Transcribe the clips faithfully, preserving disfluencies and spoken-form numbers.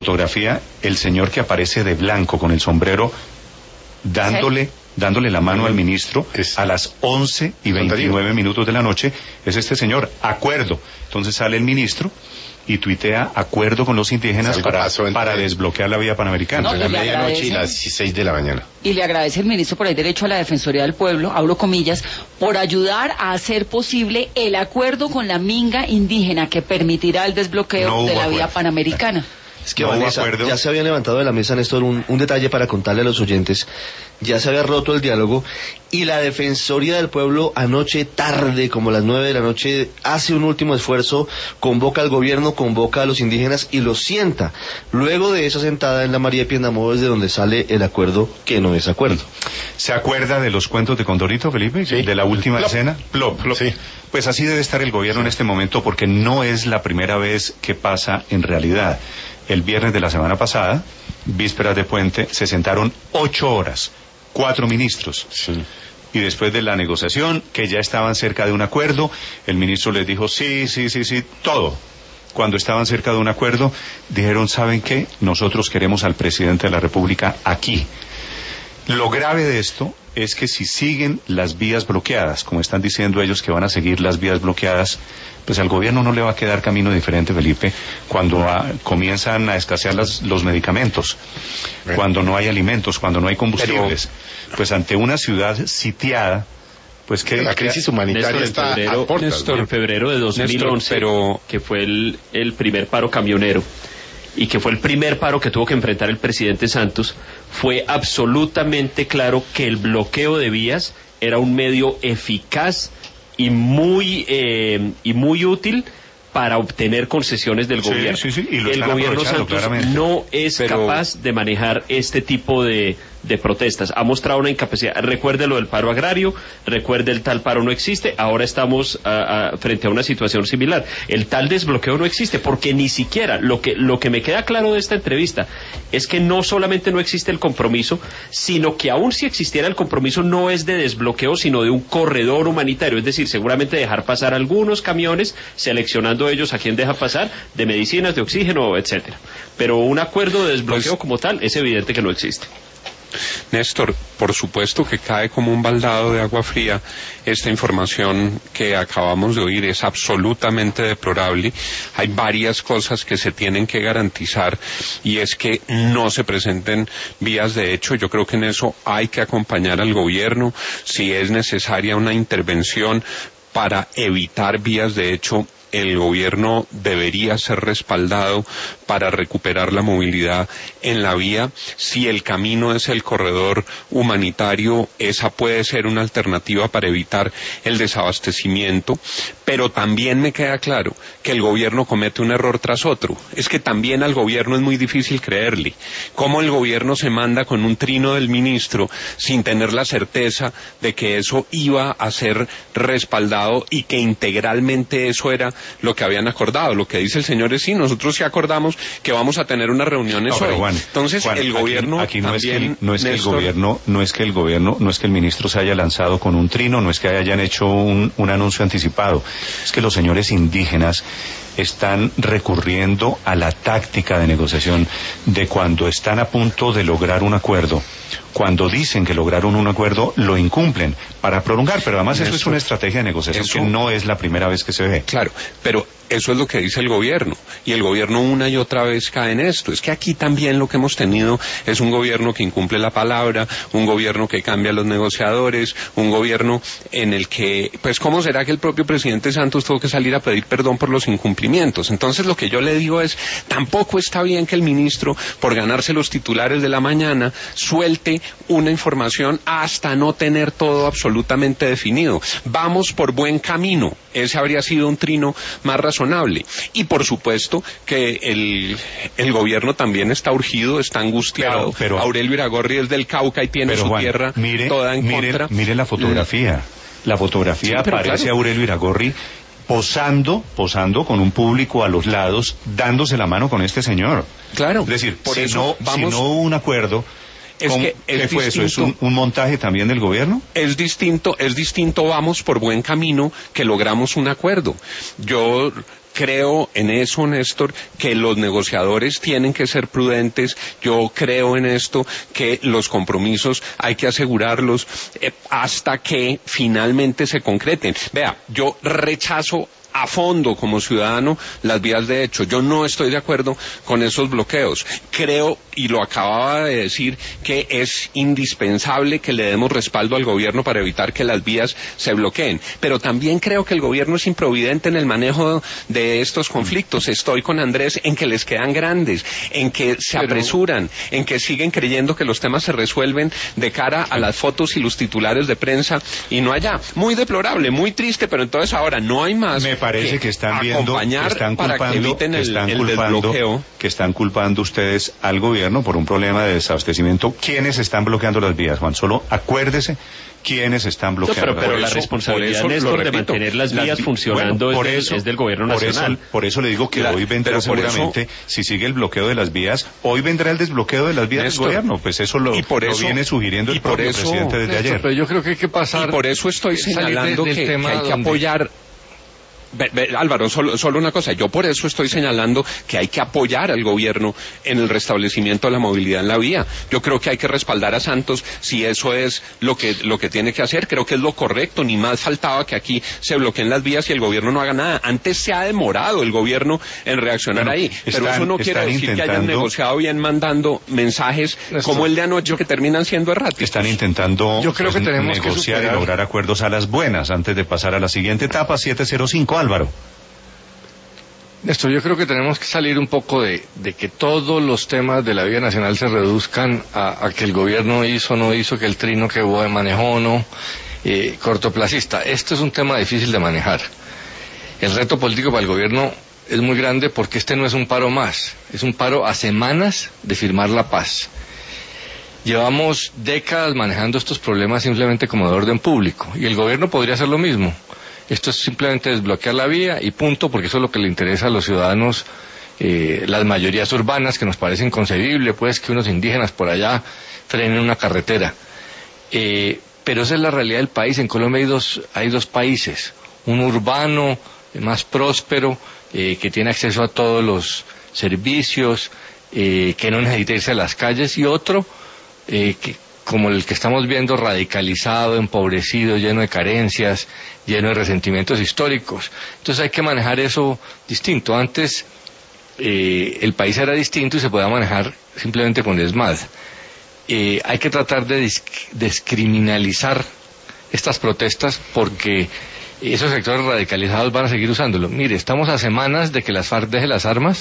fotografía, el señor que aparece de blanco con el sombrero dándole, ¿sí? dándole la mano al ministro a las once y veintinueve minutos de la noche, es este señor, acuerdo. Entonces sale el ministro y tuitea acuerdo con los indígenas para, para desbloquear la vía panamericana. No, entre la medianoche y las seis de la mañana. Y le agradece el ministro por el derecho a la Defensoría del Pueblo, abro comillas, por ayudar a hacer posible el acuerdo con la minga indígena que permitirá el desbloqueo no de la acuerdo. vía panamericana. Es que no Vanessa, ya se había levantado de la mesa, Néstor, un, un detalle para contarle a los oyentes. Ya se había roto el diálogo y la Defensoría del Pueblo anoche tarde, como las nueve de la noche, hace un último esfuerzo, convoca al gobierno, convoca a los indígenas y los sienta. Luego de esa sentada en la María de Piendamó es de donde sale el acuerdo que no es acuerdo. ¿Se acuerda de los cuentos de Condorito, Felipe? Sí. De la última Plop. escena. Plop, plop. Sí. Pues así debe estar el gobierno en este momento, porque no es la primera vez que pasa en realidad. El viernes de la semana pasada, vísperas de puente, se sentaron ocho horas, cuatro ministros. Sí. Y después de la negociación, que ya estaban cerca de un acuerdo, el ministro les dijo sí, sí, sí, sí, todo. Cuando estaban cerca de un acuerdo, dijeron, ¿saben qué? Nosotros queremos al presidente de la República aquí. Lo grave de esto es que si siguen las vías bloqueadas, como están diciendo ellos que van a seguir las vías bloqueadas, pues al gobierno no le va a quedar camino diferente, Felipe, cuando a, comienzan a escasear las, los medicamentos, bueno. cuando no hay alimentos, cuando no hay combustibles. Pero, pues ante una ciudad sitiada, pues que la crisis humanitaria Néstor, está en febrero, a portas, Néstor, ¿no? en febrero de dos mil once, Néstor, pero... que fue el, el primer paro camionero, y que fue el primer paro que tuvo que enfrentar el presidente Santos, fue absolutamente claro que el bloqueo de vías era un medio eficaz y muy eh, y muy útil para obtener concesiones del sí, gobierno. Sí, sí, y lo el gobierno Santos claramente. no es Pero... capaz de manejar este tipo de, de protestas. Ha mostrado una incapacidad. Recuerde lo del paro agrario, recuerde el tal paro no existe, ahora estamos a, a, frente a una situación similar. El tal desbloqueo no existe, porque ni siquiera, lo que, lo que me queda claro de esta entrevista, es que no solamente no existe el compromiso, sino que aún si existiera el compromiso no es de desbloqueo, sino de un corredor humanitario, es decir, seguramente dejar pasar algunos camiones, seleccionando ellos a quién deja pasar, de medicinas, de oxígeno, etcétera. Pero un acuerdo de desbloqueo pues, como tal, es evidente que no existe. Néstor, por supuesto que cae como un baldado de agua fría esta información que acabamos de oír, es absolutamente deplorable. Hay varias cosas que se tienen que garantizar y es que no se presenten vías de hecho. Yo creo que en eso hay que acompañar al gobierno. Si es necesaria una intervención para evitar vías de hecho, el gobierno debería ser respaldado para recuperar la movilidad en la vía. Si el camino es el corredor humanitario, esa puede ser una alternativa para evitar el desabastecimiento, pero también me queda claro que el gobierno comete un error tras otro. Es que también al gobierno es muy difícil creerle. ¿Cómo el gobierno se manda con un trino del ministro sin tener la certeza de que eso iba a ser respaldado y que integralmente eso era lo que habían acordado? Lo que dice el señor es sí, nosotros sí acordamos que vamos a tener unas reuniones no, hoy. Juan, Entonces Juan, el gobierno aquí, aquí no también, es que el, no es que el Néstor, gobierno no es que el gobierno no es que el ministro se haya lanzado con un trino, no es que hayan hecho un, un anuncio anticipado, es que los señores indígenas están recurriendo a la táctica de negociación de cuando están a punto de lograr un acuerdo. Cuando dicen que lograron un acuerdo, lo incumplen para prolongar, pero además eso, eso es una estrategia de negociación eso, que no es la primera vez que se ve. Claro, pero eso es lo que dice el gobierno, y el gobierno una y otra vez cae en esto. Es que aquí también lo que hemos tenido es un gobierno que incumple la palabra, un gobierno que cambia a los negociadores, un gobierno en el que, pues ¿cómo será que el propio presidente Santos tuvo que salir a pedir perdón por los incumplimientos? Entonces lo que yo le digo es, tampoco está bien que el ministro, por ganarse los titulares de la mañana, suelte una información hasta no tener todo absolutamente definido. Vamos por buen camino. Ese habría sido un trino más razonable. Y por supuesto que el, el gobierno también está urgido, está angustiado. Pero, pero, Aurelio Iragorri es del Cauca y tiene pero, su Juan, tierra mire, toda en mire, contra. Mire la fotografía. La fotografía sí, aparece claro. Aurelio Iragorri posando, posando con un público a los lados, dándose la mano con este señor. Claro. Es decir, por si, eso no, vamos... si no hubo un acuerdo, Es que ¿qué es fue distinto, eso? ¿Es un, un montaje también del gobierno? Es distinto, es distinto, vamos por buen camino, que logramos un acuerdo. Yo creo en eso, Néstor, que los negociadores tienen que ser prudentes. Yo creo en esto, que los compromisos hay que asegurarlos eh, hasta que finalmente se concreten. Vea, yo rechazo a fondo como ciudadano las vías de hecho. Yo no estoy de acuerdo con esos bloqueos. Creo, y lo acababa de decir, que es indispensable que le demos respaldo al gobierno para evitar que las vías se bloqueen. Pero también creo que el gobierno es improvidente en el manejo de estos conflictos. Estoy con Andrés en que les quedan grandes, en que se apresuran, en que siguen creyendo que los temas se resuelven de cara a las fotos y los titulares de prensa y no allá. Muy deplorable, muy triste, pero entonces ahora no hay más. Me parece que, que están viendo, que están para culpando, que eviten que el, están el culpando, desbloqueo. que están culpando ustedes al gobierno por un problema de desabastecimiento. ¿Quiénes están bloqueando las vías, Juan? Solo acuérdese quiénes están bloqueando. No, pero, pero por la eso, responsabilidad, Néstor, de mantener las vías funcionando bueno, es, del, eso, es del gobierno por nacional. Eso, por eso le digo que la, hoy vendrá seguramente, eso, si sigue el bloqueo de las vías, hoy vendrá el desbloqueo de las vías Néstor, del gobierno. Pues eso lo, y por eso, lo viene sugiriendo el propio eso, presidente desde Néstor, ayer. Pero yo creo que hay que pasar. Y por eso estoy señalando de, que, que hay que donde... apoyar. Ve, ve, Álvaro, solo, solo una cosa, yo por eso estoy señalando que hay que apoyar al gobierno en el restablecimiento de la movilidad en la vía. Yo creo que hay que respaldar a Santos si eso es lo que, lo que tiene que hacer. Creo que es lo correcto, ni más faltaba que aquí se bloqueen las vías y el gobierno no haga nada. Antes se ha demorado el gobierno en reaccionar bueno, ahí, están, pero eso no quiere decir intentando... que hayan negociado bien mandando mensajes Néstor, como el de anoche que terminan siendo erráticos. Están intentando yo creo pues, que tenemos negociar que y lograr acuerdos a las buenas antes de pasar a la siguiente etapa. Siete cero cinco, Álvaro. Néstor, yo creo que tenemos que salir un poco de, de que todos los temas de la vía nacional se reduzcan a, a que el gobierno hizo o no hizo, que el trino que B O E manejó o no, eh, cortoplacista. Esto es un tema difícil de manejar. El reto político para el gobierno es muy grande porque este no es un paro más, es un paro a semanas de firmar la paz. Llevamos décadas manejando estos problemas simplemente como de orden público y el gobierno podría hacer lo mismo. Esto es simplemente desbloquear la vía y punto, porque eso es lo que le interesa a los ciudadanos, eh, las mayorías urbanas, que nos parece inconcebible, pues, que unos indígenas por allá frenen una carretera. Eh, pero esa es la realidad del país. En Colombia hay dos, hay dos países, un urbano eh, más próspero, eh, que tiene acceso a todos los servicios, eh, que no necesita irse a las calles, y otro eh, que como el que estamos viendo, radicalizado, empobrecido, lleno de carencias, lleno de resentimientos históricos. Entonces hay que manejar eso distinto. Antes eh, el país era distinto y se podía manejar simplemente con desmad. Eh, hay que tratar de disc- descriminalizar estas protestas porque esos sectores radicalizados van a seguir usándolo. Mire, estamos a semanas de que las FARC deje las armas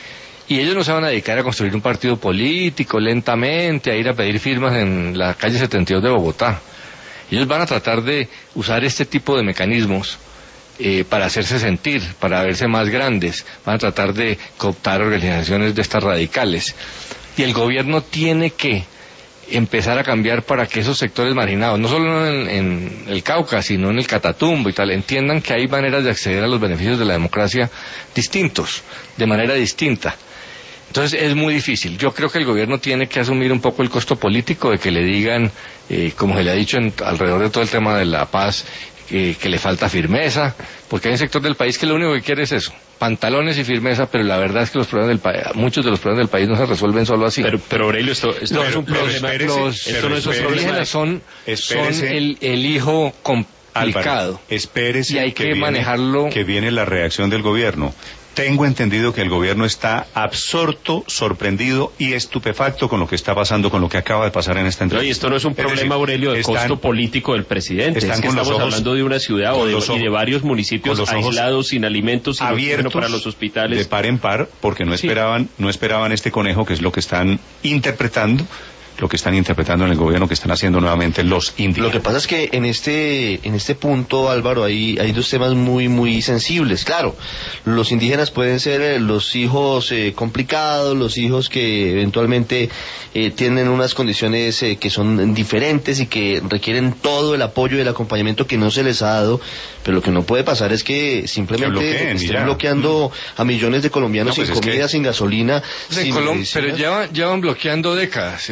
y ellos no se van a dedicar a construir un partido político lentamente, a ir a pedir firmas en la calle setenta y dos de Bogotá. Ellos van a tratar de usar este tipo de mecanismos eh, para hacerse sentir, para verse más grandes. Van a tratar de cooptar organizaciones de estas radicales. Y el gobierno tiene que empezar a cambiar para que esos sectores marginados, no solo en, en el Cauca, sino en el Catatumbo y tal, entiendan que hay maneras de acceder a los beneficios de la democracia distintos, de manera distinta. Entonces es muy difícil. Yo creo que el gobierno tiene que asumir un poco el costo político de que le digan, eh, como se le ha dicho en, alrededor de todo el tema de la paz, eh, que le falta firmeza, porque hay un sector del país que lo único que quiere es eso, pantalones y firmeza, pero la verdad es que los problemas del país, muchos de los problemas del país no se resuelven solo así. Pero, pero Aurelio, esto, esto los, no es un problema. Los, los, esto no es un indígenas problema. son, son el, el hijo complicado. Álvaro, espérese y hay que, que viene, manejarlo. que viene la reacción del gobierno. Tengo entendido que el gobierno está absorto, sorprendido y estupefacto con lo que está pasando, con lo que acaba de pasar en esta entrevista. No, y esto no es un problema, decir, Aurelio, de están, costo político del presidente. Es que estamos ojos, hablando de una ciudad o de, ojos, y de varios municipios aislados, sin alimentos, sin abiertos para los hospitales. De par en par, porque no esperaban, sí. no esperaban este conejo, que es lo que están interpretando. Lo que están interpretando en el gobierno, que están haciendo nuevamente los indígenas. Lo que pasa es que en este en este punto, Álvaro, hay, hay dos temas muy muy sensibles. Claro, los indígenas pueden ser eh, los hijos eh, complicados, los hijos que eventualmente eh, tienen unas condiciones eh, que son diferentes y que requieren todo el apoyo y el acompañamiento que no se les ha dado, pero lo que no puede pasar es que simplemente que bloqueen, estén bloqueando mm. a millones de colombianos no, pues sin comida, que... sin gasolina, pues sin Colom- pero llevan, llevan bloqueando décadas, eso no es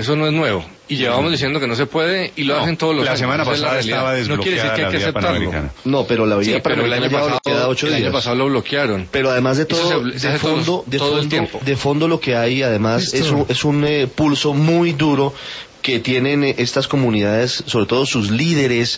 nuevo. Y llevamos diciendo que no se puede y lo No, hacen todos los la años. semana Esa es la pasada realidad. estaba No quiere decir desbloqueada que hay la que vía aceptarlo. panamericana. No, pero la Sí, vía pero el año panamericana lleva pasado, ocho el días. año pasado lo bloquearon. Pero además de Eso todo, se- se de hace todo- fondo, de todo el fondo, tiempo. de fondo lo que hay, además, es un, es un eh, pulso muy duro que tienen eh, estas comunidades, sobre todo sus líderes,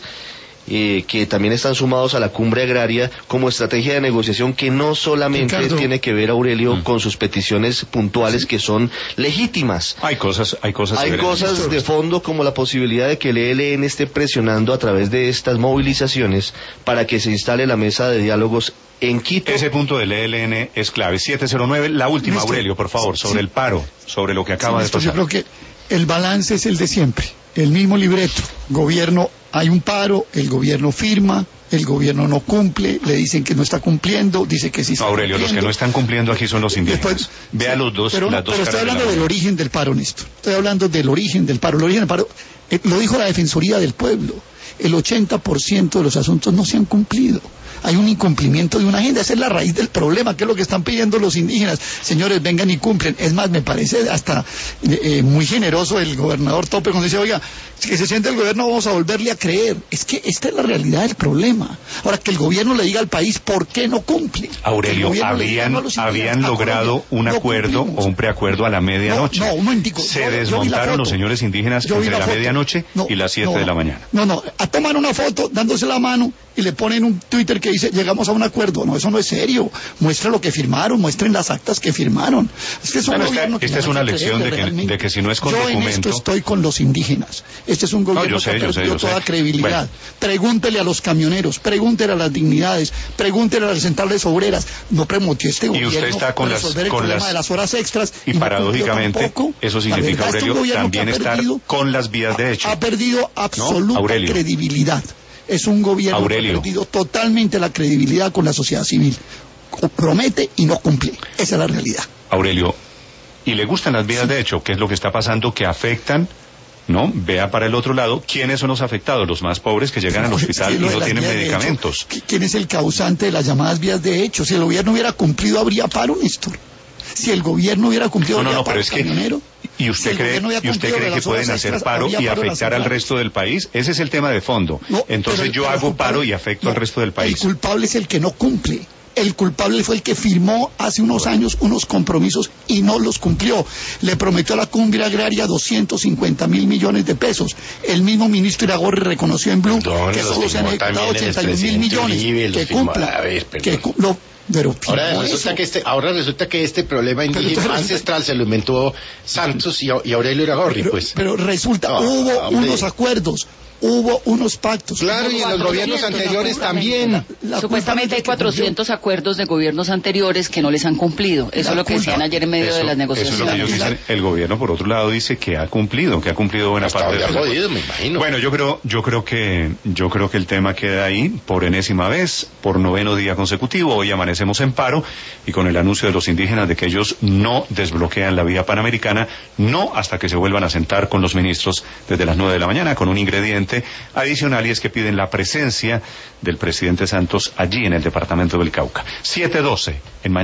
eh, que también están sumados a la cumbre agraria como estrategia de negociación que no solamente Ricardo. tiene que ver, Aurelio, Mm. con sus peticiones puntuales que son legítimas. Hay cosas, hay cosas. Hay severas. cosas de fondo como la posibilidad de que el E L N esté presionando a través de estas movilizaciones para que se instale la mesa de diálogos en Quito. Ese punto del E L N es clave. siete cero nueve, la última, Néstor, Aurelio, por favor, sobre sí. el paro, sobre lo que acaba Sí, de Néstor, pasar. yo creo que el balance es el de siempre, el mismo libreto. Gobierno, hay un paro, el gobierno firma, el gobierno no cumple, le dicen que no está cumpliendo, dice que sí está No, Aurelio, los que cumpliendo. no están cumpliendo aquí son los indígenas. Después- Vea sí, los dos, pero, no, las dos pero estoy caras de la hablando del moneda. origen del paro, Néstor. Estoy hablando del origen del paro. El origen del paro, eh, lo dijo la Defensoría del Pueblo. El ochenta por ciento de los asuntos no se han cumplido. Hay un incumplimiento de una agenda. Esa es la raíz del problema, que es lo que están pidiendo los indígenas. Señores, vengan y cumplen. Es más, me parece hasta eh, eh, muy generoso el gobernador Tope cuando dice, oiga, que se siente el gobierno, vamos a volverle a creer. Es que esta es la realidad del problema. Ahora, que el gobierno le diga al país por qué no cumple. Que el Aurelio, gobierno le diga habían, no a los indígenas, habían a logrado Colombia, un no acuerdo cumplimos. o un preacuerdo a la medianoche. No, no, un momentico. Se Yo- yo vi la desmontaron los foto. señores indígenas Yo vi entre la, foto. medianoche No, y las siete no, de la no. mañana. No, no, a tomar una foto dándose la mano y le ponen un Twitter que dice llegamos a un acuerdo. No, eso no es serio. Muestra lo que firmaron, muestren las actas que firmaron. Es que es un Bueno, esta- gobierno que esta no es hay una que lección creerle de que- realmente. de que si no es con yo en documento- esto estoy con los indígenas. Este es un gobierno yo sé, que ha yo sé, perdido yo sé. toda credibilidad. Bueno. Pregúntele a los camioneros, pregúntele a las dignidades, pregúntele a las centrales obreras. No prometió este Y gobierno usted está con las- resolver el con problema las- de las horas extras Y no cumplió paradójicamente, tampoco. eso La significa, verdad, este es un Aurelio, gobierno que también ha estar perdido- con las vías de hecho. ha perdido absoluta Aurelio. credibilidad. Es un gobierno Aurelio. que ha perdido totalmente la credibilidad con la sociedad civil. Co- Promete y no cumple. Esa es la realidad. Aurelio, ¿y le gustan las vías de hecho? ¿Qué es lo que está pasando? Que afectan, ¿no? Vea para el otro lado, ¿quiénes son los afectados? Los más pobres que llegan al No, hospital sí, y lo de no las tienen vías de medicamentos. hecho, ¿quién es el causante de las llamadas vías de hecho? Si el gobierno hubiera cumplido, habría paro, Néstor. Si el gobierno hubiera cumplido, No, no, habría no, pero paro es que... camionero. ¿Y Si usted el cree, gobierno hubiera ¿y usted cumplido cree de que las horas pueden hacer extras, paro habría y paro en las afectar al centrales. resto del país? Ese es el tema de fondo. No, Entonces pero- yo pero hago el paro culpable- y afecto no, al resto del El país. culpable es el que no cumple. El culpable fue el que firmó hace unos años unos compromisos y no los cumplió. Le prometió a la cumbre agraria doscientos cincuenta mil millones de pesos. El mismo ministro Iragorri reconoció en Blue Perdón, que los solo se han firmó ejecutado también el ochenta y un mil expresidente millones. Uribe, los Que firmó cumpla. a la vez, perdón. que cu- lo- pero Ahora firmó resulta, eso. que este, ahora resulta que este problema indígena Pero- ancestral se lo inventó Santos y, y Aurelio Iragorri, Pero, pues. pero resulta, No, hubo hombre. unos acuerdos, hubo unos pactos. Claro, y en los gobiernos anteriores también. La- la Supuestamente hay culpa no es el que cuatrocientos acuerdos de gobiernos anteriores que no les han cumplido. Eso La es lo que culpa- decían ayer en medio Eso, de las eso es lo que negociaciones. ellos dicen. El gobierno, por otro lado, dice que ha cumplido, que ha cumplido buena Hasta parte donde de ha los podido, me imagino. Bueno, yo creo, yo creo que, yo creo que el tema queda ahí por enésima vez, por noveno día consecutivo. Hoy amanecemos en paro y con el anuncio de los indígenas de que ellos no desbloquean la vía panamericana, no hasta que se vuelvan a sentar con los ministros desde las nueve de la mañana, con un ingrediente adicional y es que piden la presencia del presidente Santos allí en el departamento del Cauca. siete doce en mañana.